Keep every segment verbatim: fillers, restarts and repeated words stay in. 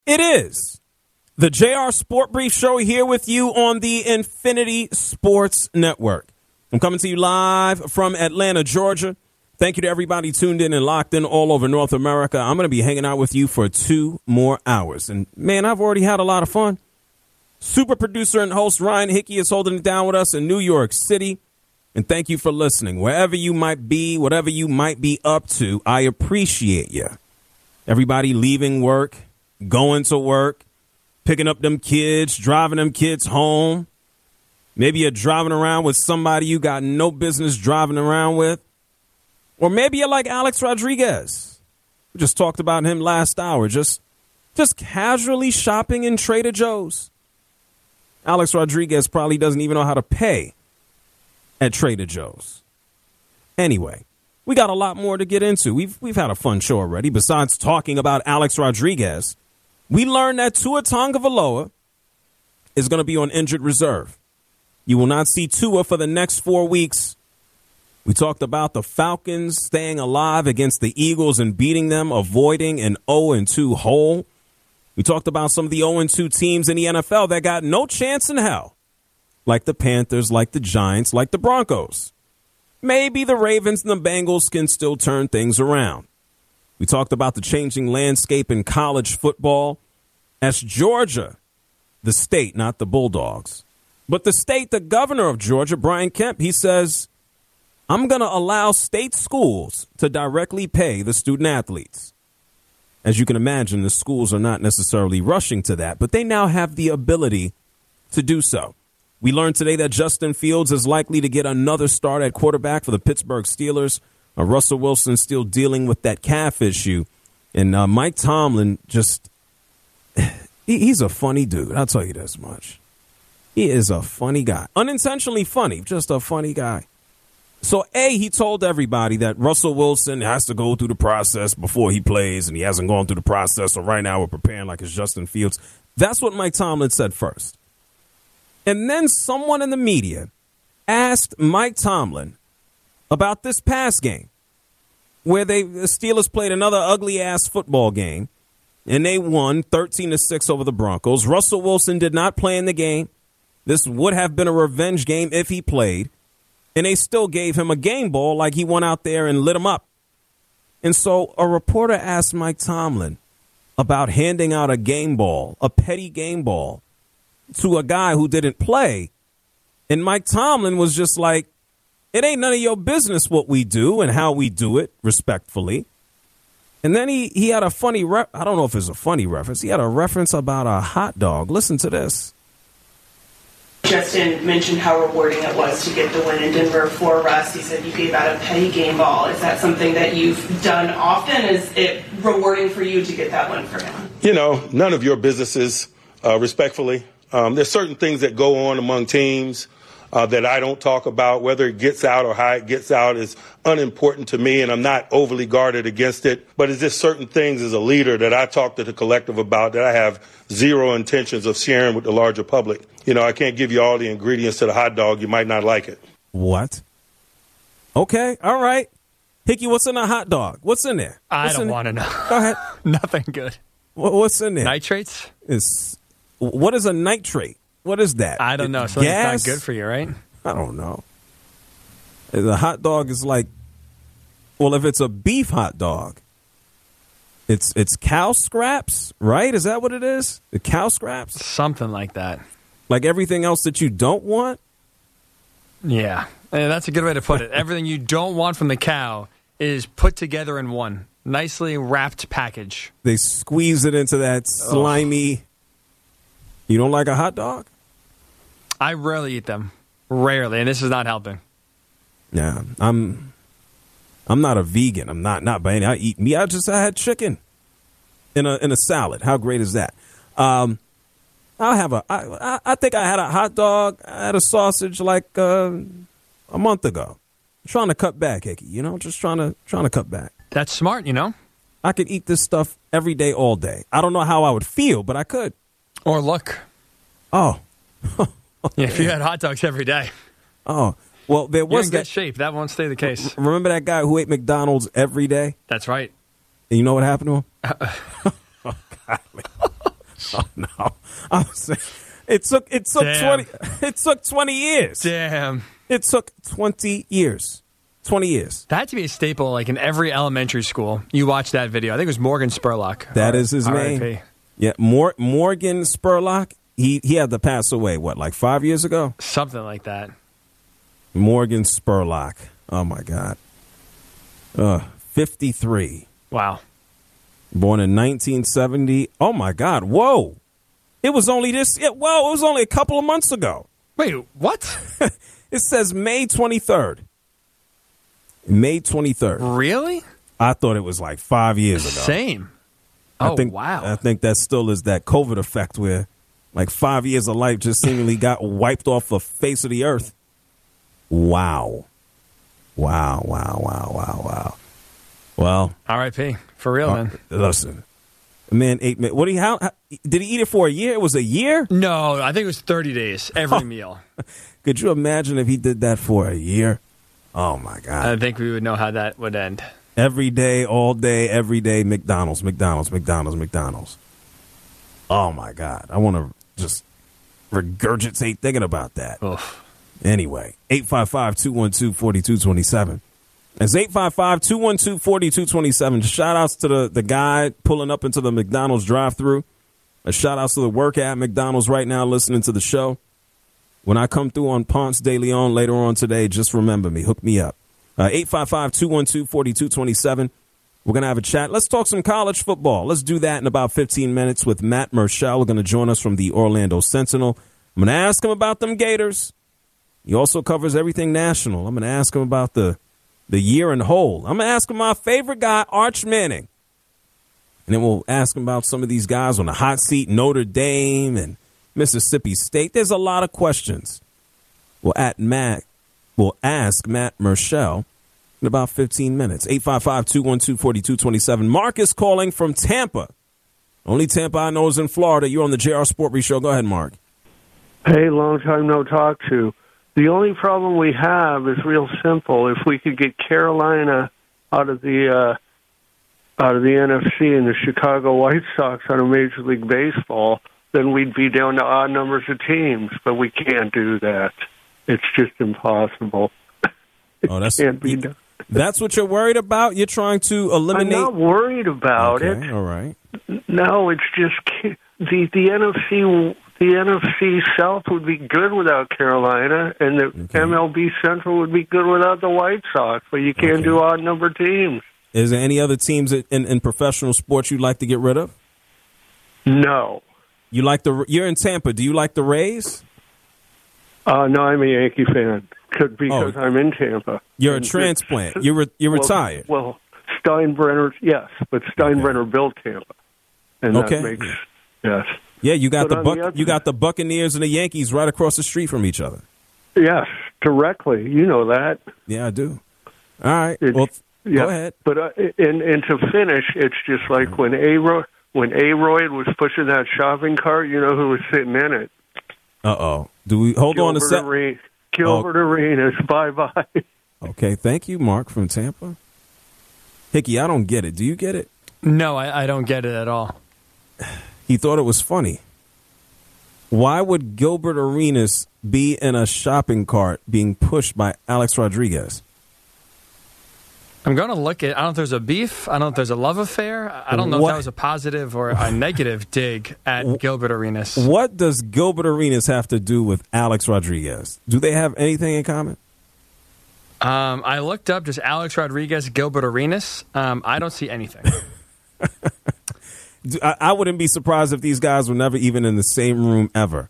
It is the J R Sport Brief Show here with you on the Infinity Sports Network. I'm coming to you live from Atlanta, Georgia. Thank you to everybody tuned in and locked in all over North America. I'm going to be hanging out with you for two more hours. And, man, I've already had a lot of fun. Super producer and host Ryan Hickey is holding it down with us in New York City. And thank you for listening. Wherever you might be, whatever you might be up to, I appreciate you. Everybody leaving work, going to work, picking up them kids, driving them kids home. Maybe you're driving around with somebody you got no business driving around with. Or maybe you're like Alex Rodriguez. We just talked about him last hour, just, just casually shopping in Trader Joe's. Alex Rodriguez probably doesn't even know how to pay at Trader Joe's. Anyway, we got a lot more to get into. We've, we've had a fun show already. Besides talking about Alex Rodriguez, we learned that Tua Tagovailoa is going to be on injured reserve. You will not see Tua for the next four weeks. We talked about the Falcons staying alive against the Eagles and beating them, avoiding an oh and two hole. We talked about some of the oh and two teams in the N F L that got no chance in hell, like the Panthers, like the Giants, like the Broncos. Maybe the Ravens and the Bengals can still turn things around. We talked about the changing landscape in college football as Georgia, the state, not the Bulldogs, but the state, the governor of Georgia, Brian Kemp, he says, I'm going to allow state schools to directly pay the student athletes. As you can imagine, the schools are not necessarily rushing to that, but they now have the ability to do so. We learned today that Justin Fields is likely to get another start at quarterback for the Pittsburgh Steelers. Uh, Russell Wilson still dealing with that calf issue. And uh, Mike Tomlin just, he, he's a funny dude. I'll tell you this much. He is a funny guy. Unintentionally funny, just a funny guy. So, A, he told everybody that Russell Wilson has to go through the process before he plays, and he hasn't gone through the process. So right now we're preparing like it's Justin Fields. That's what Mike Tomlin said first. And then someone in the media asked Mike Tomlin about this past game where they the Steelers played another ugly-ass football game, and they won thirteen to six over the Broncos. Russell Wilson did not play in the game. This would have been a revenge game if he played. And they still gave him a game ball like he went out there and lit him up. And so a reporter asked Mike Tomlin about handing out a game ball, a petty game ball, to a guy who didn't play. And Mike Tomlin was just like, it ain't none of your business what we do and how we do it, respectfully. And then he, he had a funny, re- I don't know if it's a funny reference. He had a reference about a hot dog. Listen to this. Justin mentioned how rewarding it was to get the win in Denver for Russ. He said you gave out a petty game ball. Is that something that you've done often? Is it rewarding for you to get that win for him? You know, none of your businesses, uh, respectfully. Um, there's certain things that go on among teams uh, that I don't talk about. Whether it gets out or how it gets out is unimportant to me, and I'm not overly guarded against it. But it's just certain things as a leader that I talk to the collective about that I have zero intentions of sharing with the larger public. You know, I can't give you all the ingredients to the hot dog. You might not like it. What? Okay. All right. Hickey, what's in a hot dog? What's in there? What's I don't want to know. Go ahead. Nothing good. What's in there? Nitrates? It's, what is a nitrate? What is that? I don't know. So it's not good for you, right? I don't know. The hot dog is like, well, if it's a beef hot dog, it's it's cow scraps, right? Is that what it is? The cow scraps? Something like that. Like everything else that you don't want? Yeah. And that's a good way to put it. Everything you don't want from the cow is put together in one nicely wrapped package. They squeeze it into that slimy. Oh. You don't like a hot dog? I rarely eat them. Rarely. And this is not helping. Yeah. I'm I'm not a vegan. I'm not not by any. I eat meat. I just I had chicken in a in a salad. How great is that? Um I'll have a. I, I think I had a hot dog. I had a sausage like uh, a month ago. I'm trying to cut back, Hickey. You know, just trying to trying to cut back. That's smart, you know. I could eat this stuff every day, all day. I don't know how I would feel, but I could. Or look. Oh. Yeah, if you had hot dogs every day. Oh. Well, there was You're in that good shape. That won't stay the case. Remember that guy who ate McDonald's every day? That's right. And you know what happened to him? Oh, golly. Oh, no. I was saying, it took it took Damn. twenty it took twenty years. Damn. It took twenty years. twenty years. That had to be a staple, like in every elementary school. You watch that video. I think it was Morgan Spurlock. That is his R I P name. Yeah, Mor- Morgan Spurlock. He he had to pass away, what, like five years ago? Something like that. Morgan Spurlock. Oh, my God. Uh, fifty-three. Wow. Born in nineteen seventy. Oh, my God. Whoa. It was only this. It, well, it was only a couple of months ago. Wait, what? It says May twenty-third. May twenty-third. Really? I thought it was like five years ago. Same. I Oh, think, wow. I think that still is that COVID effect where like five years of life just seemingly got wiped off the face of the earth. Wow. Wow, wow, wow, wow, wow. Well, R I P For real, uh, man. listen, man, eight minutes. What do you, how, how, did he eat it for a year? It was a year? No, I think it was thirty days, every meal. Could you imagine if he did that for a year? Oh, my God. I think we would know how that would end. Every day, all day, every day, McDonald's, McDonald's, McDonald's, McDonald's. Oh, my God. I want to just regurgitate thinking about that. Oof. Anyway, eight five five, two one two, four two two seven. It's eight five five, two one two, four two two seven. Shout outs to the, the guy pulling up into the McDonald's drive thru. A shout outs to the worker at McDonald's right now listening to the show. When I come through on Ponce de Leon later on today, just remember me. Hook me up. Uh, eight five five, two one two, four two two seven. We're going to have a chat. Let's talk some college football. Let's do that in about fifteen minutes with Matt Murschel. We're going to join us from the Orlando Sentinel. I'm going to ask him about them Gators. He also covers everything national. I'm going to ask him about the, the year in whole. I'm going to ask him my favorite guy, Arch Manning. And then we'll ask him about some of these guys on the hot seat, Notre Dame and Mississippi State. There's a lot of questions. We'll, at Matt, we'll ask Matt Murschel in about fifteen minutes. eight five five, two one two, four two two seven. Mark is calling from Tampa. Only Tampa I know is in Florida. You're on the J R Sport Brief Show. Go ahead, Mark. Hey, long time no talk to. The only problem we have is real simple. If we could get Carolina out of the uh, out of the N F C and the Chicago White Sox out of Major League Baseball, then we'd be down to odd numbers of teams. But we can't do that. It's just impossible. It Oh, that's can't be done. That's what you're worried about? You're trying to eliminate. I'm not worried about okay, it. All right. No, it's just the the N F C. The N F C South would be good without Carolina, and the Okay. M L B Central would be good without the White Sox, but you can't Okay. do odd number teams. Is there any other teams in, in professional sports you'd like to get rid of? No. You like the? You're in Tampa. Do you like the Rays? Uh, no, I'm a Yankee fan could, because Oh. I'm in Tampa. You're a And transplant. it's- You're re, you're well, retired. Well, Steinbrenner, yes, but Steinbrenner built Tampa, and Okay. that makes yes, Yeah, you got but the on Buck, the other- you got the Buccaneers and the Yankees right across the street from each other. yes, directly. You know that. Yeah, I do. All right. It's- Well, Yeah, go ahead. But uh, and and to finish, it's just like when A when Aroyd was pushing that shopping cart. You know who was sitting in it? Uh oh. Do we hold on a Gilbert sec? Are- Gilbert Arenas. Bye bye. Okay, thank you, Mark from Tampa. Hickey, I don't get it. Do you get it? No, I, I don't get it at all. He thought it was funny. Why would Gilbert Arenas be in a shopping cart being pushed by Alex Rodriguez? I'm going to look at, I don't know if there's a beef. I don't know if there's a love affair. I don't know What? if that was a positive or a negative dig at Gilbert Arenas. What does Gilbert Arenas have to do with Alex Rodriguez? Do they have anything in common? Um, I looked up just Alex Rodriguez, Gilbert Arenas. Um, I don't see anything. Do- I, I wouldn't be surprised if these guys were never even in the same room ever.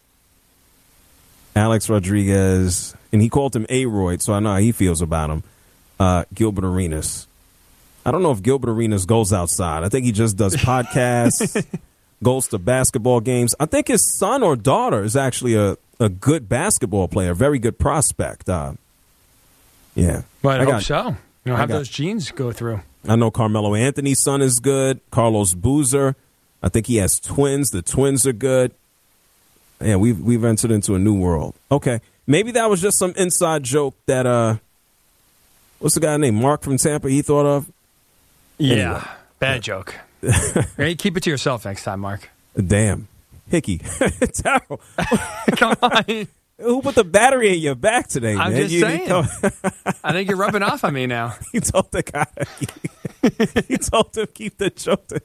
Alex Rodriguez, and he called him Aroyd, so I know how he feels about him. Uh, Gilbert Arenas. I don't know if Gilbert Arenas goes outside. I think he just does podcasts, goes to basketball games. I think his son or daughter is actually a, a good basketball player, very good prospect. Uh, yeah. But I, I hope got- so. You know, I have got- those genes go through. I know Carmelo Anthony's son is good. Carlos Boozer. I think he has twins. The twins are good. Yeah, we've we've entered into a new world. Okay. Maybe that was just some inside joke that uh what's the guy named Mark from Tampa he thought of? Yeah. Anyway. Bad joke. Hey, keep it to yourself next time, Mark. Damn. Hickey. Terrible. Come on. Who put the battery in your back today, I'm man? just You- saying. you I think you're rubbing off on me now. He told the guy. He told him keep the joke. to-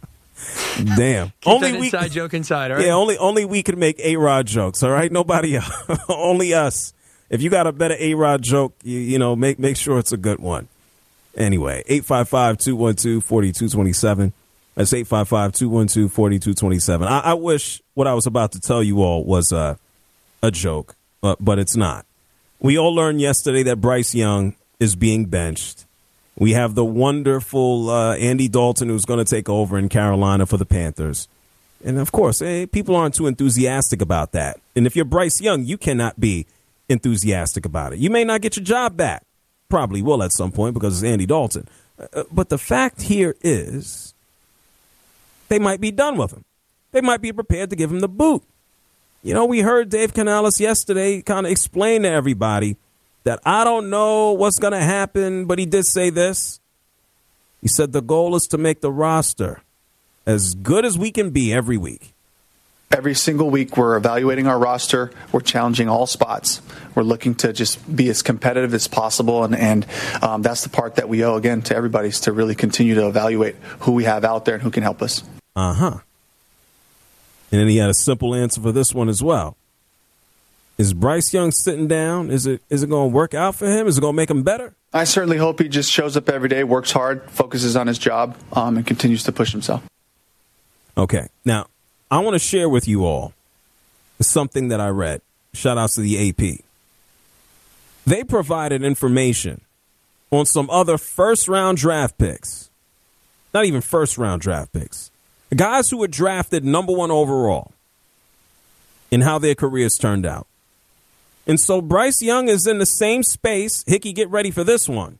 Damn. Keep only that we. inside joke inside, all right? Yeah, only only we can make A-Rod jokes. All right, nobody else. Only us. If you got a better A-Rod joke, you, you know, make make sure it's a good one. Anyway, eight five five, two one two, four two two seven. That's eight five five, two one two, four two two seven. I, I wish what I was about to tell you all was uh, a joke, but, but it's not. We all learned yesterday that Bryce Young is being benched. We have the wonderful uh, Andy Dalton who's going to take over in Carolina for the Panthers. And, of course, eh, people aren't too enthusiastic about that. And if you're Bryce Young, you cannot be enthusiastic about it. You may not get your job back. Probably will at some point because it's Andy Dalton. Uh, but the fact here is they might be done with him. They might be prepared to give him the boot. You know, we heard Dave Canales yesterday kind of explain to everybody that I don't know what's going to happen, but he did say this. He said the goal is to make the roster as good as we can be every week. Every single week, we're evaluating our roster. We're challenging all spots. We're looking to just be as competitive as possible, and, and um, that's the part that we owe, again, to everybody, is to really continue to evaluate who we have out there and who can help us. Uh-huh. And then he had a simple answer for this one as well. Is Bryce Young sitting down? Is it is it going to work out for him? Is it going to make him better? I certainly hope he just shows up every day, works hard, focuses on his job, um, and continues to push himself. Okay. Now, I want to share with you all something that I read. Shout outs to the A P. They provided information on some other first-round draft picks. Not even first-round draft picks. Guys who were drafted number one overall and how their careers turned out. And so Bryce Young is in the same space. Hickey, get ready for this one.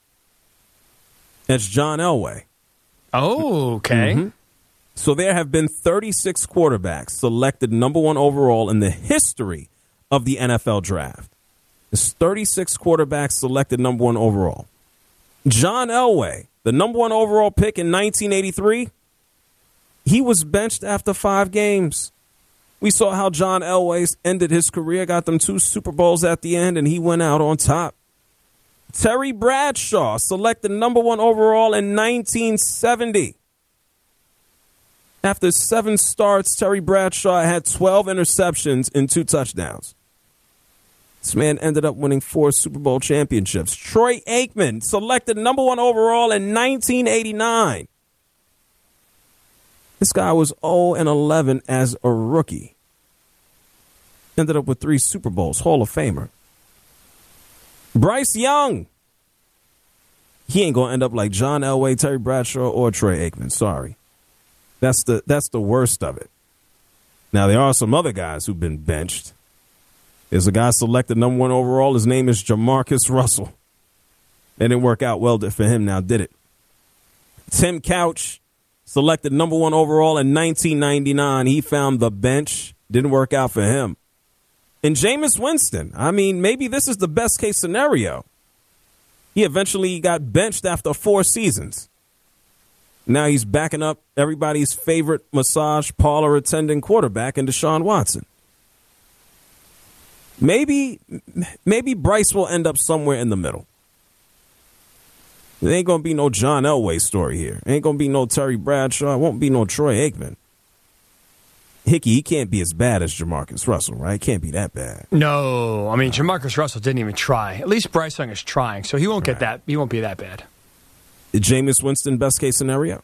That's John Elway. Oh, okay. Mm-hmm. So there have been thirty-six quarterbacks selected number one overall in the history of the N F L draft. There's thirty-six quarterbacks selected number one overall. John Elway, the number one overall pick in nineteen eighty-three, he was benched after five games. We saw how John Elway ended his career, got them two Super Bowls at the end, and he went out on top. Terry Bradshaw, selected number one overall in nineteen seventy. After seven starts, Terry Bradshaw had twelve interceptions and two touchdowns. This man ended up winning four Super Bowl championships. Troy Aikman, selected number one overall in nineteen eighty-nine. This guy was oh and eleven as a rookie. Ended up with three Super Bowls, Hall of Famer. Bryce Young. He ain't going to end up like John Elway, Terry Bradshaw, or Troy Aikman. Sorry. That's the that's the worst of it. Now, there are some other guys who've been benched. There's a guy selected number one overall. His name is Jamarcus Russell. It didn't work out well for him now, did it? Tim Couch, selected number one overall in nineteen ninety-nine. He found the bench. Didn't work out for him. And Jameis Winston, I mean, maybe this is the best case scenario. He eventually got benched after four seasons. Now he's backing up everybody's favorite massage parlor attending quarterback in Deshaun Watson. Maybe, maybe Bryce will end up somewhere in the middle. There ain't going to be no John Elway story here. Ain't going to be no Terry Bradshaw. It won't be no Troy Aikman. Hickey, he can't be as bad as Jamarcus Russell, right? Can't be that bad. No, I mean, Jamarcus Russell didn't even try. At least Bryce Young is trying, so he won't Right. get that. He won't be that bad. Jameis Winston, best case scenario?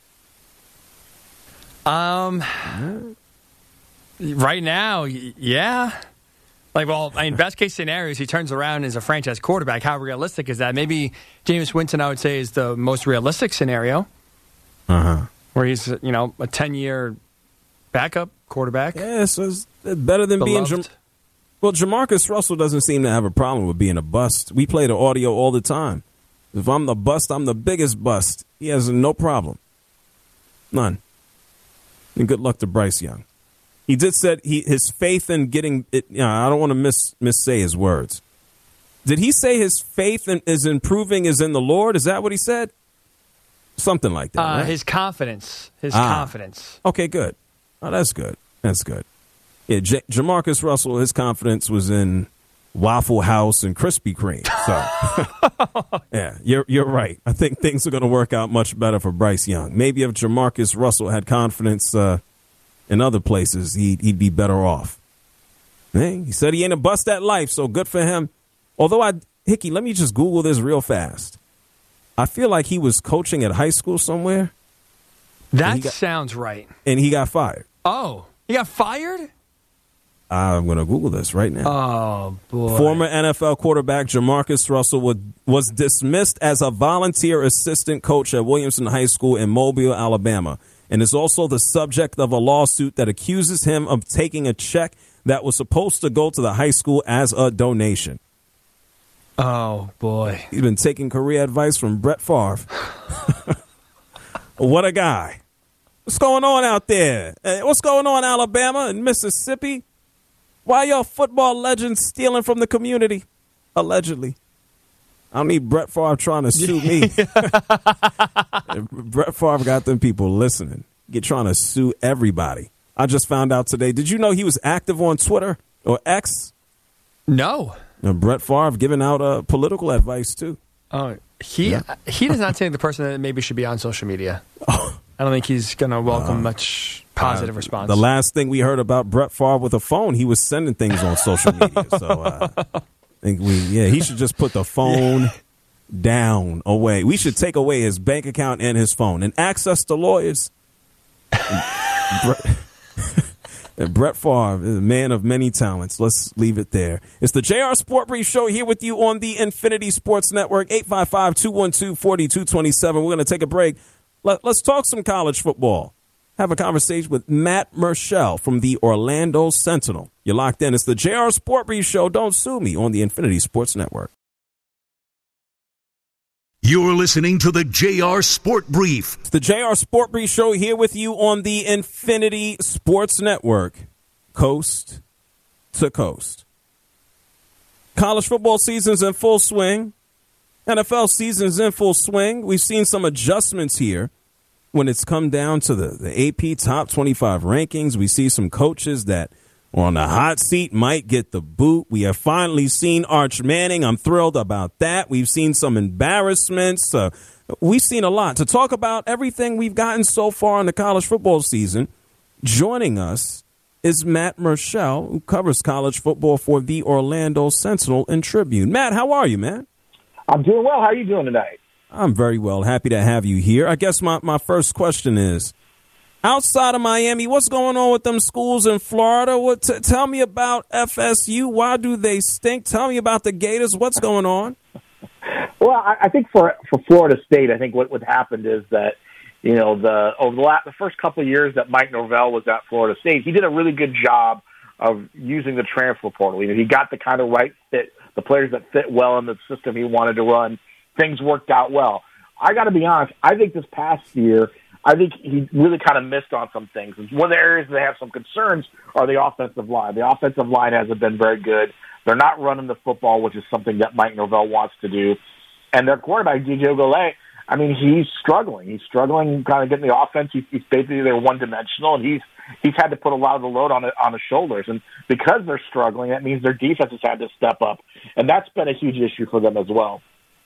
Um, right now, y- yeah. Like, well, I mean, best case scenario is he turns around as a franchise quarterback. How realistic is that? Maybe Jameis Winston, I would say, is the most realistic scenario. Uh-huh. Where he's, you know, a ten-year backup quarterback. Yeah, so it's better than being... Jam- Beloved. well, Jamarcus Russell doesn't seem to have a problem with being a bust. We play the audio all the time. If I'm the bust, I'm the biggest bust. He has no problem. None. And good luck to Bryce Young. He did said he his faith in getting it. You know, I don't want to miss miss say his words. Did he say his faith in, is improving is in the Lord? Is that what he said? Something like that. Uh, right? His confidence. His Ah. confidence. Okay, good. Oh, that's good. That's good. Yeah, J- Jamarcus Russell, his confidence was in Waffle House and Krispy Kreme. So, yeah, you're you're right. I think things are going to work out much better for Bryce Young. Maybe if Jamarcus Russell had confidence uh, in other places, he'd, he'd be better off. Hey, he said he ain't a bust at life, so good for him. Although, I, Hickey, let me just Google this real fast. I feel like he was coaching at high school somewhere. That got, sounds right. And he got fired. Oh, he got fired? I'm going to Google this right now. Oh, boy. Former N F L quarterback Jamarcus Russell was, was dismissed as a volunteer assistant coach at Williamson High School in Mobile, Alabama, and is also the subject of a lawsuit that accuses him of taking a check that was supposed to go to the high school as a donation. Oh, boy. He's been taking career advice from Brett Favre. What a guy. What's going on out there? What's going on, Alabama and Mississippi? Why are y'all football legends stealing from the community? Allegedly. I don't need Brett Favre trying to sue me. Brett Favre got them people listening. Get trying to sue everybody. I just found out today. Did you know he was active on Twitter or X? No. And Brett Favre giving out uh, political advice, too. Oh, he yeah. he does not seem like the person that maybe should be on social media. Oh. I don't think he's going to welcome uh, much positive uh, response. The last thing we heard about Brett Favre with a phone, he was sending things on social media. So uh, I think we, yeah, he should just put the phone yeah. down, away. We should take away his bank account and his phone and access to lawyers. Brett, Brett Favre is a man of many talents. Let's leave it there. It's the J R Sport Brief Show here with you on the Infinity Sports Network, eight five five, two one two, four two two seven. We're going to take a break. Let, let's talk some college football. Have a conversation with Matt Murschel from the Orlando Sentinel. You're locked in. It's the J R Sport Brief Show. Don't sue me on the Infinity Sports Network. You're listening to the J R Sport Brief. It's the J R Sport Brief Show here with you on the Infinity Sports Network, coast to coast. College football season's in full swing. N F L season's in full swing. We've seen some adjustments here when it's come down to the, the A P Top twenty-five rankings. We see some coaches that are on the hot seat might get the boot. We have finally seen Arch Manning. I'm thrilled about that. We've seen some embarrassments. Uh, we've seen a lot. To talk about everything we've gotten so far in the college football season, joining us is Matt Murschel, who covers college football for the Orlando Sentinel and Tribune. Matt, how are you, man? I'm doing well. How are you doing tonight? I'm very well. Happy to have you here. I guess my, my first question is, outside of Miami, what's going on with them schools in Florida? What? T- tell me about F S U. Why do they stink? Tell me about the Gators. What's going on? Well, I, I think for for Florida State, I think what, what happened is that, you know, the over the, last, the first couple of years that Mike Norvell was at Florida State, he did a really good job of using the transfer portal. You know, he got the kind of right fit, the players that fit well in the system he wanted to run. Things worked out well. I got to be honest, I think this past year, I think he really kind of missed on some things. One of the areas they have some concerns are the offensive line. The offensive line hasn't been very good. They're not running the football, which is something that Mike Norvell wants to do. And their quarterback, D J Ogole, I mean, he's struggling. He's struggling kind of getting the offense. He's, he's basically they're one-dimensional, and he's he's had to put a lot of the load on on his shoulders. And because they're struggling, that means their defense has had to step up. And that's been a huge issue for them as well.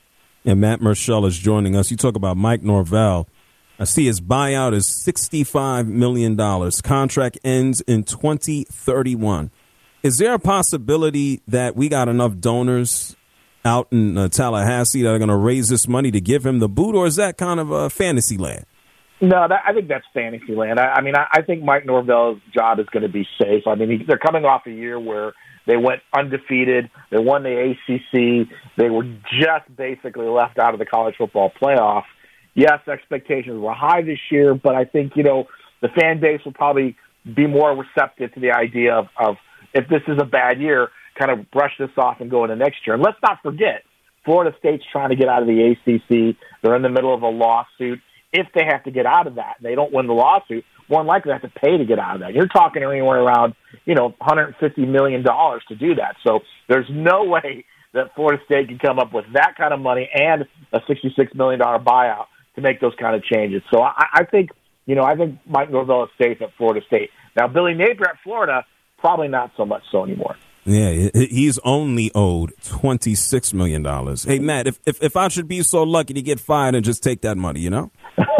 And Matt Murschel is joining us. You talk about Mike Norvell. I see his buyout is sixty-five million dollars. Contract ends in twenty thirty-one. Is there a possibility that we got enough donors out in uh, Tallahassee that are going to raise this money to give him the boot, or is that kind of a fantasy land? No, that, I think that's fantasy land. I, I mean, I, I think Mike Norvell's job is going to be safe. I mean, he, they're coming off a year where they went undefeated. They won the A C C. They were just basically left out of the college football playoff. Yes, expectations were high this year, but I think, you know, the fan base will probably be more receptive to the idea of, of if this is a bad year, kind of brush this off and go into next year. And let's not forget, Florida State's trying to get out of the A C C. They're in the middle of a lawsuit. If they have to get out of that and they don't win the lawsuit, more than likely they have to pay to get out of that. You're talking anywhere around, you know, one hundred fifty million dollars to do that. So there's no way that Florida State can come up with that kind of money and a sixty-six million dollars buyout to make those kind of changes. So I, I think, you know, I think Mike Norvell is safe at Florida State. Now, Billy Napier at Florida, probably not so much so anymore. Yeah, he's only owed twenty-six million dollars. Hey, Matt, if, if if I should be so lucky to get fired and just take that money, you know?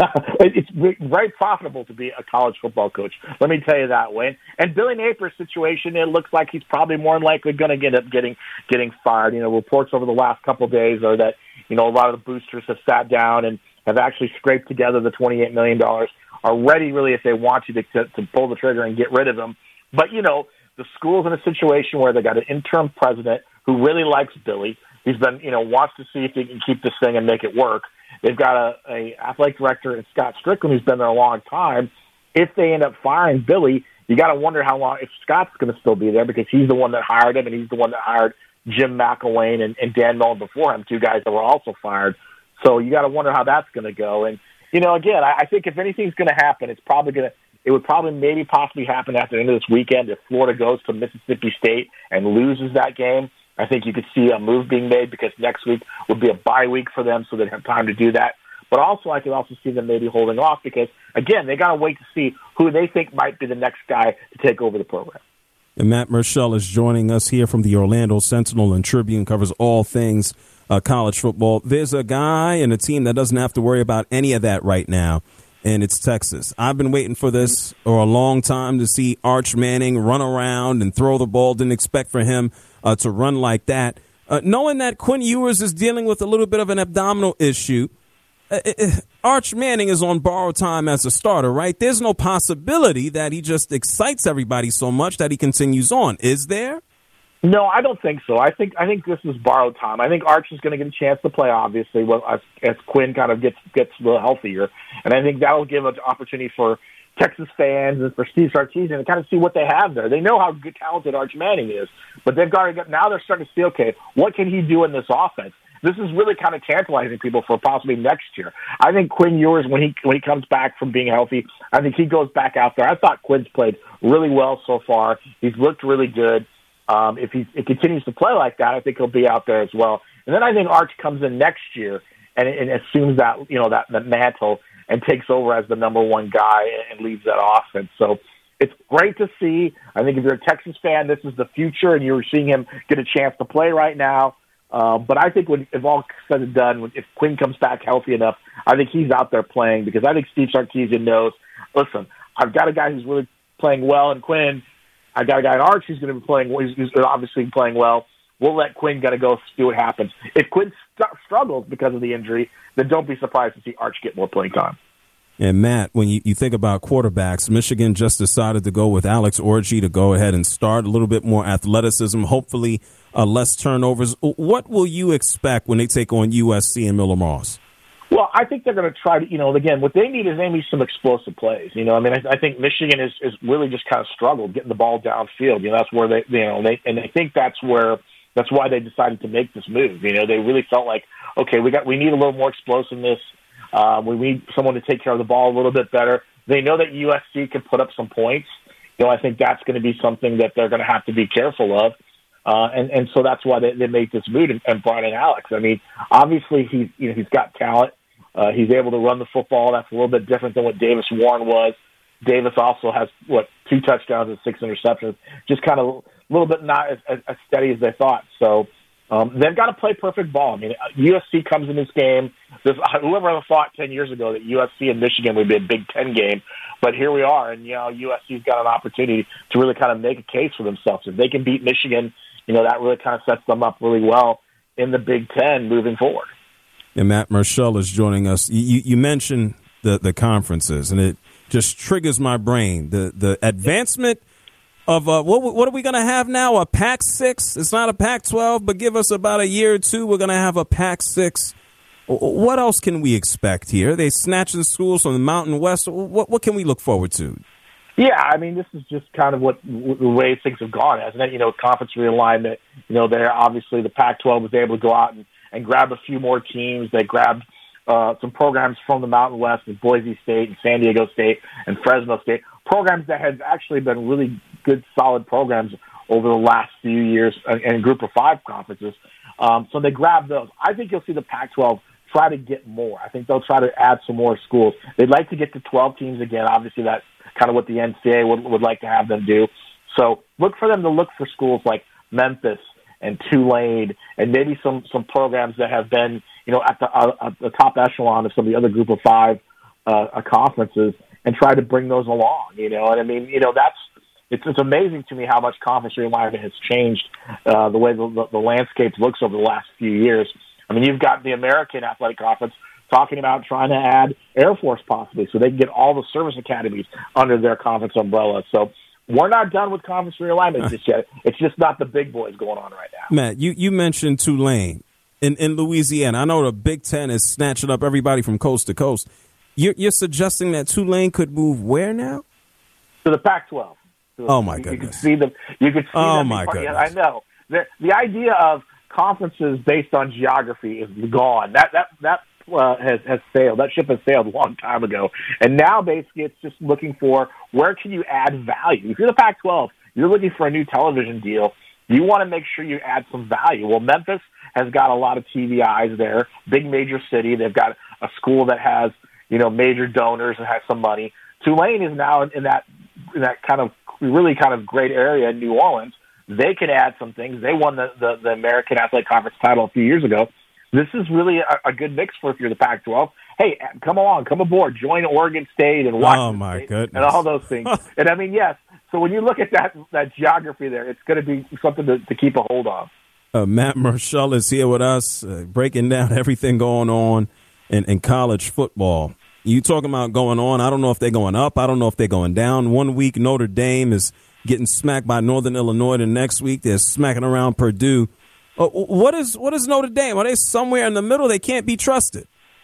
It's very profitable to be a college football coach. Let me tell you that way. And Billy Napier's situation, it looks like he's probably more than likely going to end up getting getting fired. You know, reports over the last couple of days are that, you know, a lot of the boosters have sat down and have actually scraped together the twenty-eight million dollars, are ready, really, if they want to, to, to pull the trigger and get rid of him. But, you know, the school's in a situation where they got an interim president who really likes Billy. He's been, you know, wants to see if he can keep this thing and make it work. They've got a, a athletic director in Scott Strickland who's been there a long time. If they end up firing Billy, you got to wonder how long, if Scott's going to still be there, because he's the one that hired him, and he's the one that hired Jim McElwain and, and Dan Mullen before him, two guys that were also fired. So you got to wonder how that's going to go. And, you know, again, I, I think if anything's going to happen, it's probably going to, it would probably maybe possibly happen after the end of this weekend if Florida goes to Mississippi State and loses that game. I think you could see a move being made because next week would be a bye week for them, so they'd have time to do that. But also, I could also see them maybe holding off because, again, they got to wait to see who they think might be the next guy to take over the program. And Matt Murschel is joining us here from the Orlando Sentinel and Tribune, covers all things uh, college football. There's a guy and a team that doesn't have to worry about any of that right now, and it's Texas. I've been waiting for this for a long time to see Arch Manning run around and throw the ball. Didn't expect for him uh, to run like that. Uh, knowing that Quinn Ewers is dealing with a little bit of an abdominal issue, uh, uh, Arch Manning is on borrowed time as a starter, right? There's no possibility that he just excites everybody so much that he continues on. Is there? No, I don't think so. I think I think this is borrowed time. I think Arch is going to get a chance to play, obviously, well, as, as Quinn kind of gets gets a little healthier, and I think that will give an opportunity for Texas fans and for Steve Sarkisian to kind of see what they have there. They know how good, talented Arch Manning is, but they've got to get, now they're starting to see, okay, what can he do in this offense? This is really kind of tantalizing people for possibly next year. I think Quinn Ewers, when he when he comes back from being healthy, I think he goes back out there. I thought Quinn's played really well so far. He's looked really good. Um, if he it continues to play like that, I think he'll be out there as well. And then I think Arch comes in next year and, and assumes that you know that, that mantle and takes over as the number one guy and leads that offense. So it's great to see. I think if you're a Texas fan, this is the future, and you're seeing him get a chance to play right now. Uh, but I think when if all said and done, if Quinn comes back healthy enough, I think he's out there playing because I think Steve Sarkisian knows, listen, I've got a guy who's really playing well in Quinn. I got a guy in Arch who's going to be playing. Who's obviously playing well. We'll let Quinn got to go see what happens. If Quinn st- struggles because of the injury, then don't be surprised to see Arch get more playing time. And Matt, when you, you think about quarterbacks, Michigan just decided to go with Alex Orji to go ahead and start a little bit more athleticism, hopefully uh, less turnovers. What will you expect when they take on U S C and Miller Moss? Well, I think they're going to try to, you know, again, what they need is they need some explosive plays. You know, I mean, I, I think Michigan is, is really just kind of struggled getting the ball downfield. You know, that's where they, you know, they, and I think that's where, that's why they decided to make this move. You know, they really felt like, okay, we got, we need a little more explosiveness. Um, we need someone to take care of the ball a little bit better. They know that U S C can put up some points. You know, I think that's going to be something that they're going to have to be careful of. Uh, and, and so that's why they, they made this move and, and brought in Alex. I mean, obviously he's, you know, he's got talent. Uh, he's able to run the football. That's a little bit different than what Davis Warren was. Davis also has, what, two touchdowns and six interceptions. Just kind of a little bit not as, as, as steady as they thought. So um, they've got to play perfect ball. I mean, U S C comes in this game. This, whoever ever thought ten years ago that U S C and Michigan would be a Big Ten game. But here we are, and, you know, U S C's got an opportunity to really kind of make a case for themselves. If they can beat Michigan, you know, that really kind of sets them up really well in the Big Ten moving forward. And Matt Murschel is joining us. You, you mentioned the, the conferences, and it just triggers my brain. The the advancement of uh, what what are we going to have now? A Pac six? It's not a Pac twelve, but give us about a year or two. We're going to have a Pac six. What else can we expect here? Are they snatching schools from the Mountain West? What what can we look forward to? Yeah, I mean, this is just kind of what the way things have gone, hasn't it? You know, conference realignment. You know, there obviously the Pac twelve was able to go out and. and grab a few more teams. They grabbed uh, some programs from the Mountain West with Boise State and San Diego State and Fresno State, programs that have actually been really good, solid programs over the last few years in group of five conferences. Um, so they grabbed those. I think you'll see the Pac twelve try to get more. I think they'll try to add some more schools. They'd like to get to twelve teams again. Obviously, that kind of what the N C double A would, would like to have them do. So look for them to look for schools like Memphis and Tulane and maybe some, some programs that have been, you know, at the, uh, at the top echelon of some of the other group of five uh, conferences and try to bring those along, you know. And I mean, you know, that's, it's, it's amazing to me how much conference realignment has changed uh, the way the, the, the landscape looks over the last few years. I mean, you've got the American Athletic Conference talking about trying to add Air Force possibly so they can get all the service academies under their conference umbrella. So we're not done with conference realignment just yet. It's just not the big boys going on right now. Matt, you, you mentioned Tulane in, in Louisiana. I know the Big Ten is snatching up everybody from coast to coast. You're, you're suggesting that Tulane could move where now? To the Pac twelve. So oh, my you, goodness. You could see them. You could see oh, them my part, goodness. Yeah, I know. The, the idea of conferences based on geography is gone. That that that uh, has has sailed. That ship has sailed a long time ago. And now basically it's just looking for where can you add value. If you're the Pac twelve, you're looking for a new television deal. You want to make sure you add some value. Well, Memphis has got a lot of T V eyes there. Big major city. They've got a school that has, you know, major donors and has some money. Tulane is now in that in that kind of really kind of great area in New Orleans. They can add some things. They won the, the, the American Athletic Conference title a few years ago. This is really a, a good mix for if you're the Pac twelve. Hey, come along, come aboard, join Oregon State and Washington oh my State goodness. and all those things. And I mean, yes. So when you look at that that geography there, it's going to be something to, to keep a hold of. Uh, Matt Marshall is here with us, uh, breaking down everything going on in, in college football. You talking about going on? I don't know if they're going up. I don't know if they're going down. One week Notre Dame is getting smacked by Northern Illinois. The next week they're smacking around Purdue. Uh, what is what is Notre Dame? Are they somewhere in the middle? They can't be trusted.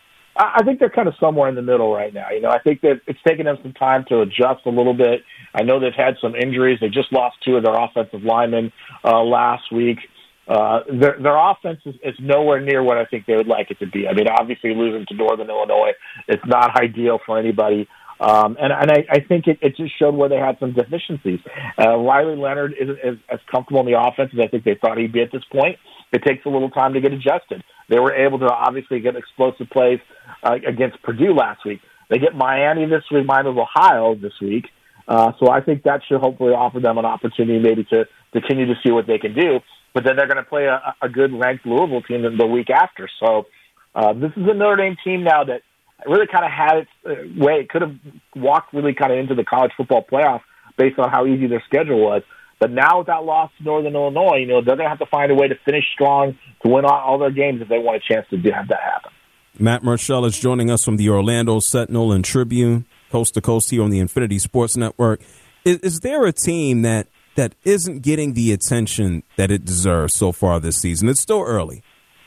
I think they're kind of somewhere in the middle right now. You know, I think that it's taken them some time to adjust a little bit. I know they've had some injuries. They just lost two of their offensive linemen uh, last week. Uh, their, their offense is, is nowhere near what I think they would like it to be. I mean, obviously losing to Northern Illinois, it's not ideal for anybody. Um, and and I, I think it, it just showed where they had some deficiencies. Uh, Riley Leonard isn't as, as comfortable in the offense as I think they thought he'd be at this point. It takes a little time to get adjusted. They were able to obviously get explosive plays uh, against Purdue last week. They get Miami this week, Miami of Ohio this week. Uh, so I think that should hopefully offer them an opportunity maybe to continue to see what they can do. But then they're going to play a, a good ranked Louisville team the week after. So uh, this is a Notre Dame team now that really kind of had its uh, way. It could have walked really kind of into the college football playoff based on how easy their schedule was. But now with that loss to Northern Illinois, you know, they're going to have to find a way to finish strong to win all, all their games if they want a chance to do, have that happen. Matt Marshall is joining us from the Orlando Sentinel and Tribune, coast to coast here on the Infinity Sports Network. Is, is there a team that, that isn't getting the attention that it deserves so far this season? It's still early.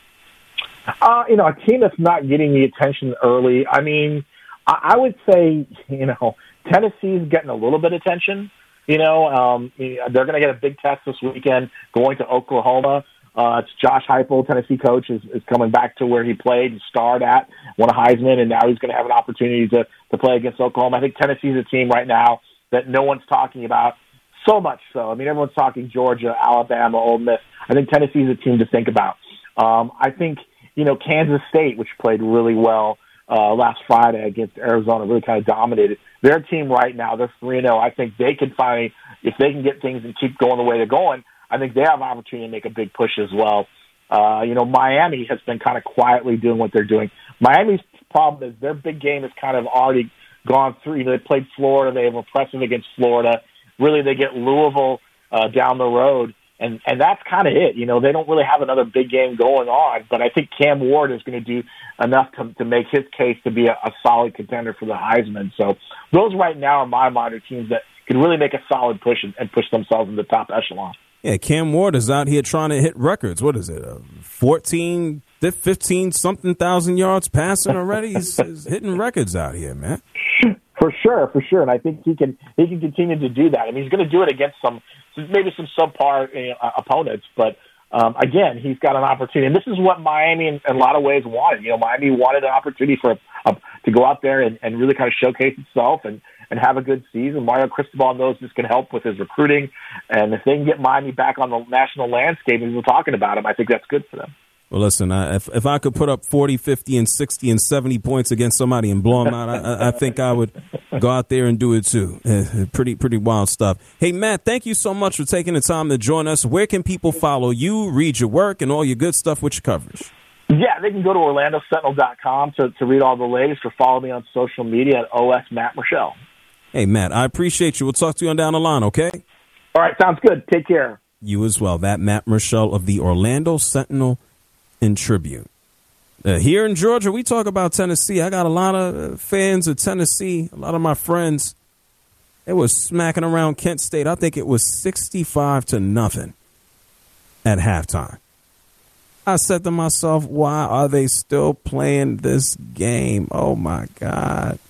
Uh, you know, a team that's not getting the attention early, I mean, I, I would say, you know, Tennessee's getting a little bit of attention. You know, um, they're going to get a big test this weekend going to Oklahoma. Uh, it's Josh Heupel, Tennessee coach, is, is coming back to where he played and starred at, won a Heisman, and now he's going to have an opportunity to, to play against Oklahoma. I think Tennessee's a team right now that no one's talking about, so much so. I mean, everyone's talking Georgia, Alabama, Ole Miss. I think Tennessee's a team to think about. Um, I think, you know, Kansas State, which played really well uh, last Friday against Arizona, really kind of dominated. Their team right now, they're three and oh. I think they can finally, if they can get things and keep going the way they're going, I think they have an opportunity to make a big push as well. Uh, you know, Miami has been kind of quietly doing what they're doing. Miami's problem is their big game has kind of already gone through. You know, they played Florida. They were impressive against Florida. Really, they get Louisville uh, down the road, and, and that's kind of it. You know, they don't really have another big game going on, but I think Cam Ward is going to do enough to, to make his case to be a, a solid contender for the Heisman. So those right now are my minor teams that can really make a solid push and, and push themselves in the top echelon. Yeah, Cam Ward is out here trying to hit records. What is it, uh, fourteen, fifteen something thousand yards passing already? He's, he's hitting records out here, man. For sure, for sure, and I think he can he can continue to do that. I mean, he's going to do it against some maybe some subpar you know, opponents, but um, again, he's got an opportunity. And this is what Miami, in, in a lot of ways, wanted. You know, Miami wanted an opportunity for a, a, to go out there and, and really kind of showcase itself and, and have a good season. Mario Cristobal knows this can help with his recruiting, and if they can get Miami back on the national landscape, and we're talking about him, I think that's good for them. Well, listen, I, if if I could put up forty, fifty, and sixty and seventy points against somebody and blow them out, I, I think I would go out there and do it too. Uh, pretty pretty wild stuff. Hey, Matt, thank you so much for taking the time to join us. Where can people follow you, read your work, and all your good stuff with your coverage? Yeah, they can go to Orlando Sentinel dot com to, to read all the latest or follow me on social media at O S Matt Marshall. Hey, Matt, I appreciate you. We'll talk to you on down the line, okay? All right, sounds good. Take care. You as well. That Matt Marshall of the Orlando Sentinel and Tribune. Uh, here in Georgia, we talk about Tennessee. I got a lot of fans of Tennessee. A lot of my friends, they was smacking around Kent State. I think it was sixty-five to nothing at halftime. I said to myself, why are they still playing this game? Oh, my God.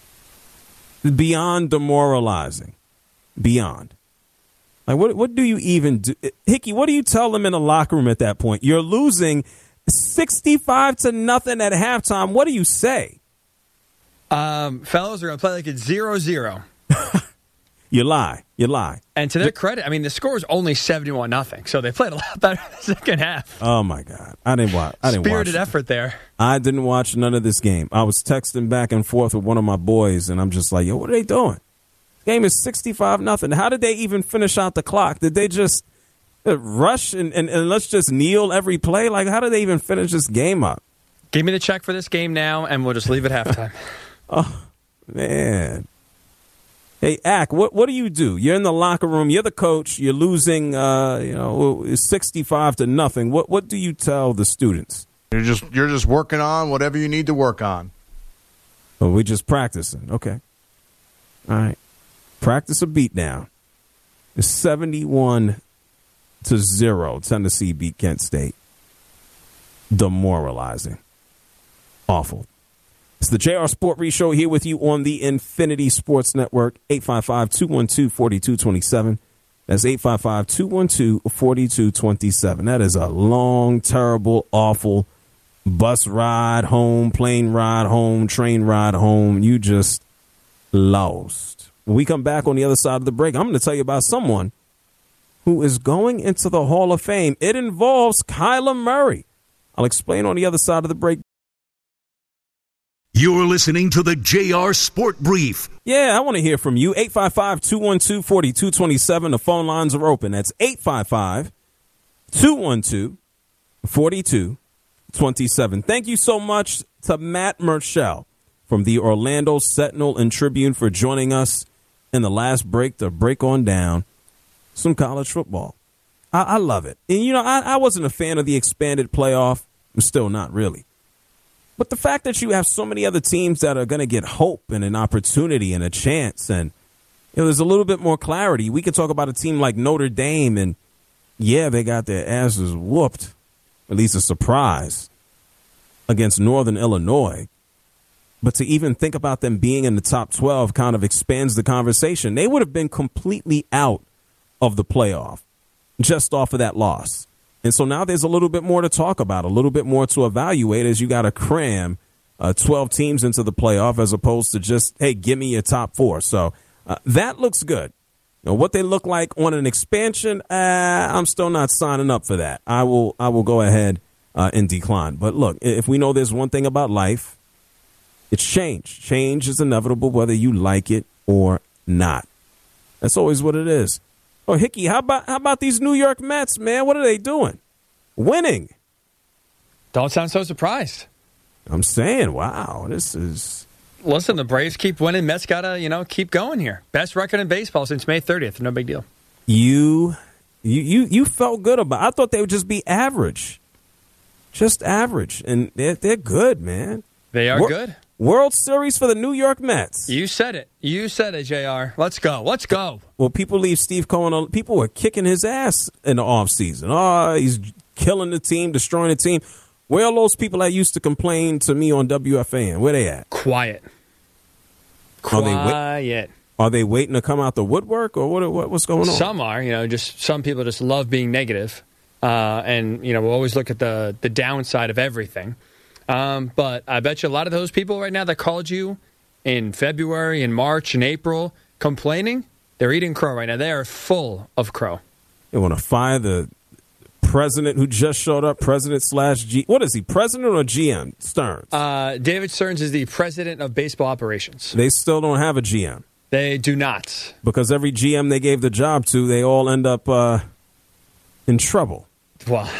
Beyond demoralizing. Beyond. Like, what what do you even do? Hickey, what do you tell them in the locker room at that point? You're losing sixty-five to nothing at halftime. What do you say? Um, fellows are going to play like it's zero zero. You lie. You lie. And to their credit, I mean, the score is only seventy-one nothing, so they played a lot better in the second half. Oh, my God. I didn't watch. I didn't Spirited watch. effort there. I didn't watch none of this game. I was texting back and forth with one of my boys, and I'm just like, yo, what are they doing? The game is sixty-five nothing. How did they even finish out the clock? Did they just rush and, and, and let's just kneel every play? Like, how did they even finish this game up? Give me the check for this game now, and we'll just leave at halftime. Oh, man. Hey, Ack, what what do you do? You're in the locker room. You're the coach. You're losing, uh, you know, sixty-five to nothing. What what do you tell the students? You're just you're just working on whatever you need to work on. Oh, we're just practicing. Okay. All right. Practice a beatdown. It's seventy-one to zero. Tennessee beat Kent State. Demoralizing. Awful. It's the J R Sport Brief Show here with you on the Infinity Sports Network. eight five five, two one two, four two two seven. That's eight five five, two one two, four two two seven. That is a long, terrible, awful bus ride home, plane ride home, train ride home. You just lost. When we come back on the other side of the break, I'm going to tell you about someone who is going into the Hall of Fame. It involves Kyler Murray. I'll explain on the other side of the break. You're listening to the J R Sport Brief. Yeah, I want to hear from you. eight five five, two one two, four two two seven. The phone lines are open. That's eight five five, two one two, four two two seven. Thank you so much to Matt Marshall from the Orlando Sentinel and Tribune for joining us in the last break to break on down some college football. I, I love it. And, you know, I, I wasn't a fan of the expanded playoff. I'm still not really. But the fact that you have so many other teams that are going to get hope and an opportunity and a chance, and you know, there's a little bit more clarity. We could talk about a team like Notre Dame, and yeah, they got their asses whooped, at least a surprise, against Northern Illinois. But to even think about them being in the top twelve kind of expands the conversation. They would have been completely out of the playoff just off of that loss. And so now there's a little bit more to talk about, a little bit more to evaluate as you got to cram uh, twelve teams into the playoff as opposed to just, hey, give me your top four. So uh, that looks good. You know, what they look like on an expansion, uh, I'm still not signing up for that. I will I will go ahead uh, and decline. But look, if we know there's one thing about life, it's change. Change is inevitable whether you like it or not. That's always what it is. Oh, Hickey, how about how about these New York Mets, man? What are they doing? Winning. Don't sound so surprised. I'm saying, wow, this is... Listen, the Braves keep winning. Mets got to, you know, keep going here. Best record in baseball since May thirtieth. No big deal. You, you, you, you felt good about it. I thought they would just be average. Just average. And they're, they're good, man. They are Wor- good. World Series for the New York Mets. You said it. You said it, J R. Let's go. Let's go. Well, people leave Steve Cohen. People were kicking his ass in the offseason. Oh, he's killing the team, destroying the team. Where are those people that used to complain to me on W F A N? Where they at? Quiet. Are they Quiet. Wait- are they waiting to come out the woodwork, or what? what what's going on? Some are. You know, just some people just love being negative. Uh, and, you know, we'll always look at the, the downside of everything. Um, but I bet you a lot of those people right now that called you in February and March and April complaining, they're eating crow right now. They are full of crow. They want to fire the president who just showed up, president slash G. What is he, president or G M? Stearns. Uh, David Stearns is the president of baseball operations. They still don't have a G M. They do not. Because every G M they gave the job to, they all end up uh, in trouble. Well,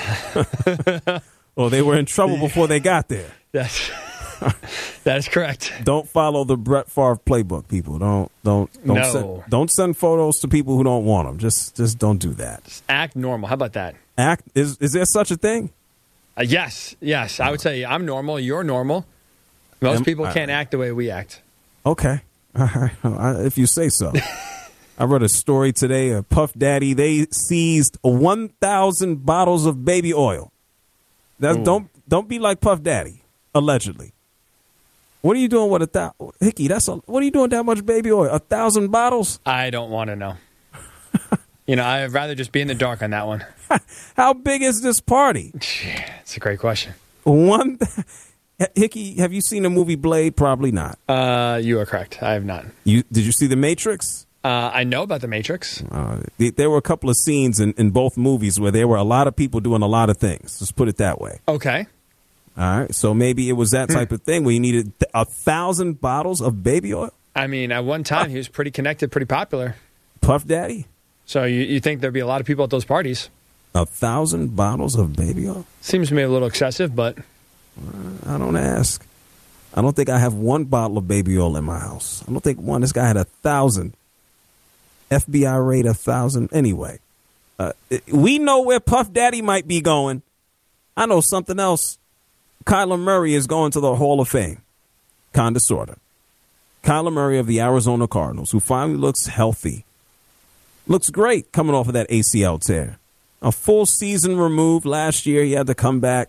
well, they were in trouble before they got there. That's that is correct. Don't follow the Brett Favre playbook, people. Don't don't don't no. send, don't send photos to people who don't want them. Just just don't do that. Just act normal. How about that? Act is is there such a thing? Uh, yes, yes. I would say I'm normal. You're normal. Most Am, people I, can't act the way we act. Okay, if you say so. I read a story today of Puff Daddy. They seized one thousand bottles of baby oil. That don't don't be like Puff Daddy. Allegedly. What are you doing with a thousand? Hickey, that's a, what are you doing with that much baby oil? A thousand bottles? I don't want to know. You know, I'd rather just be in the dark on that one. How big is this party? It's a great question. One. Hickey, have you seen the movie Blade? Probably not. Uh, you are correct. I have not. You did you see The Matrix? Uh, I know about The Matrix. Uh, there were a couple of scenes in, in both movies where there were a lot of people doing a lot of things. Let's put it that way. Okay. All right. So maybe it was that type of thing where you needed a thousand bottles of baby oil. I mean, at one time, he was pretty connected, pretty popular. Puff Daddy? So you, you think there'd be a lot of people at those parties? A thousand bottles of baby oil? Seems to me a little excessive, but... I don't ask. I don't think I have one bottle of baby oil in my house. I don't think one. This guy had a thousand. F B I rate a thousand. Anyway, uh, we know where Puff Daddy might be going. I know something else. Kyler Murray is going to the Hall of Fame. Kinda, sorta. Kyler Murray of the Arizona Cardinals, who finally looks healthy. Looks great coming off of that A C L tear. A full season removed last year. He had to come back.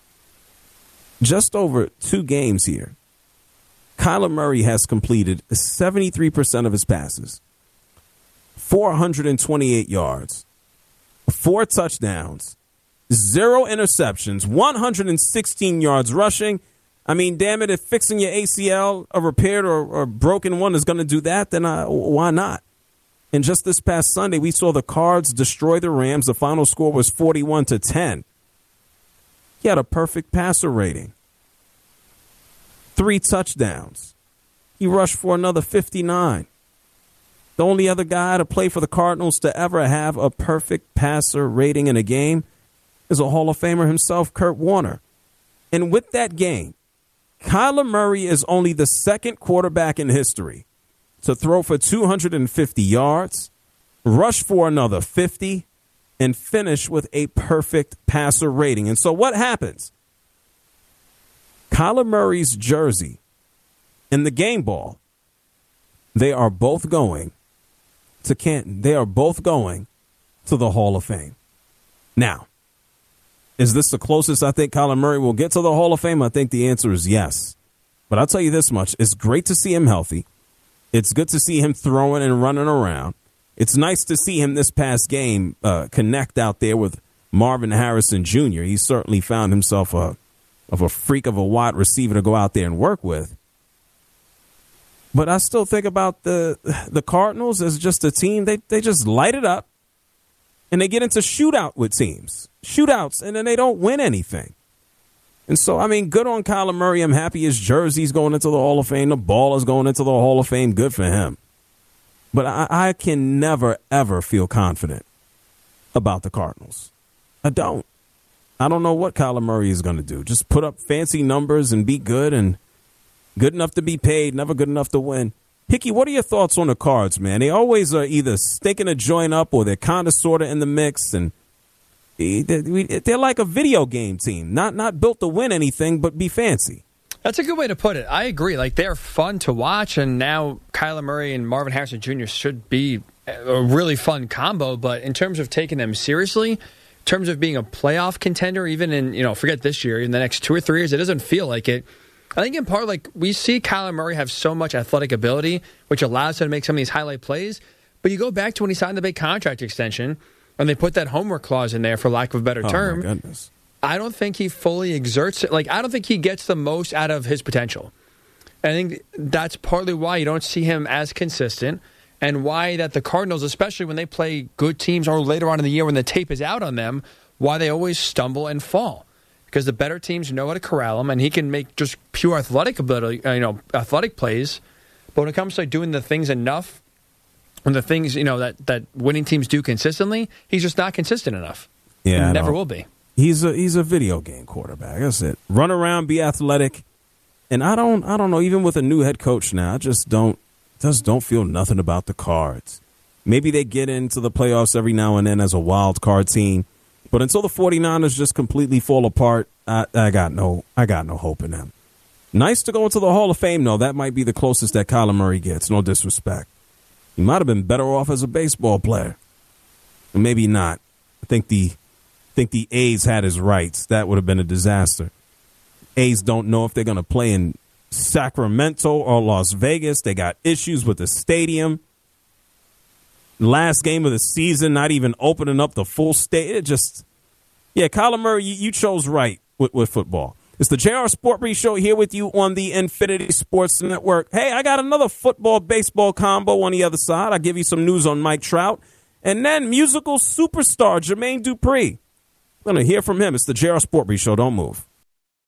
Just over two games here, Kyler Murray has completed seventy-three percent of his passes, four hundred twenty-eight yards, four touchdowns, zero interceptions, one hundred sixteen yards rushing. I mean, damn it, if fixing your A C L, a repaired or, or broken one is going to do that, then I, why not? And just this past Sunday, we saw the Cards destroy the Rams. The final score was forty-one to ten. He had a perfect passer rating. Three touchdowns. He rushed for another fifty-nine. The only other guy to play for the Cardinals to ever have a perfect passer rating in a game is a Hall of Famer himself, Kurt Warner. And with that game, Kyler Murray is only the second quarterback in history to throw for two hundred fifty yards, rush for another fifty, and finish with a perfect passer rating. And so what happens? Kyler Murray's jersey and the game ball, they are both going to Canton. They are both going to the Hall of Fame. Now, is this the closest I think Kyler Murray will get to the Hall of Fame? I think the answer is yes. But I'll tell you this much. It's great to see him healthy. It's good to see him throwing and running around. It's nice to see him this past game uh, connect out there with Marvin Harrison Junior He certainly found himself a, of a freak of a wide receiver to go out there and work with. But I still think about the the Cardinals as just a team. They they just light it up, and they get into shootout with teams. Shootouts, and then they don't win anything. And so, I mean, good on Kyler Murray. I'm happy his jersey's going into the Hall of Fame. The ball is going into the Hall of Fame. Good for him. But I, I can never, ever feel confident about the Cardinals. I don't. I don't know what Kyler Murray is going to do. Just put up fancy numbers and be good and good enough to be paid, never good enough to win. Hickey, what are your thoughts on the Cards, man? They always are either stinking a joint up or they're kind of sort of in the mix. And they're like a video game team, not not built to win anything, but be fancy. That's a good way to put it. I agree. Like, they're fun to watch, and now Kyler Murray and Marvin Harrison Junior should be a really fun combo. But in terms of taking them seriously, in terms of being a playoff contender, even in, you know, forget this year, in the next two or three years, it doesn't feel like it. I think in part, like, we see Kyler Murray have so much athletic ability, which allows him to make some of these highlight plays. But you go back to when he signed the big contract extension, and they put that homework clause in there, for lack of a better term. Oh, my goodness. I don't think he fully exerts it. Like, I don't think he gets the most out of his potential. I think that's partly why you don't see him as consistent, and why that the Cardinals, especially when they play good teams or later on in the year when the tape is out on them, why they always stumble and fall. Because the better teams know how to corral him, and he can make just pure athletic ability, you know, athletic plays. But when it comes to doing the things enough, and the things you know that, that winning teams do consistently, he's just not consistent enough. Yeah, he never will be. He's a he's a video game quarterback. That's it. Run around, be athletic, and I don't I don't know. Even with a new head coach now, I just don't just don't feel nothing about the Cards. Maybe they get into the playoffs every now and then as a wild card team. But until the 49ers just completely fall apart, I, I got no I got no hope in them. Nice to go into the Hall of Fame, though. That might be the closest that Kyler Murray gets. No disrespect. He might have been better off as a baseball player. Maybe not. I think the I think the A's had his rights. That would have been a disaster. A's don't know if they're going to play in Sacramento or Las Vegas. They got issues with the stadium. Last game of the season, not even opening up the full state. It just, yeah, Kyler Murray, you, you chose right with, with football. It's the J R Sport Brief Show here with you on the Infinity Sports Network. Hey, I got another football-baseball combo on the other side. I'll give you some news on Mike Trout. And then musical superstar Jermaine Dupri. I'm going to hear from him. It's the J R Sport Brief Show. Don't move.